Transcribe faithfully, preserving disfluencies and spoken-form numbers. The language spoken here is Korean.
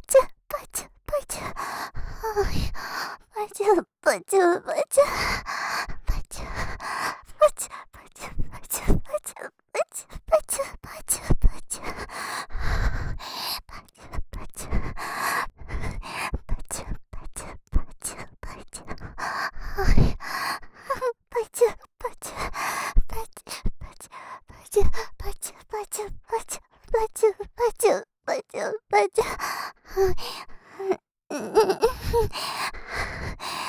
빠져, 빠져. 어이, 빠져, 빠져, 빠져. 빠져, 빠져, 빠져, 빠져, 빠져, 빠져, 빠져, 빠져, 빠져. 빠져, 빠져. 빠져, 빠져, 빠져, 빠져. 어이, 빠져, 빠져, 빠져, 빠져, 빠져, 빠져, 빠져, 빠져, 빠져, 빠져, 빠져, 빠져.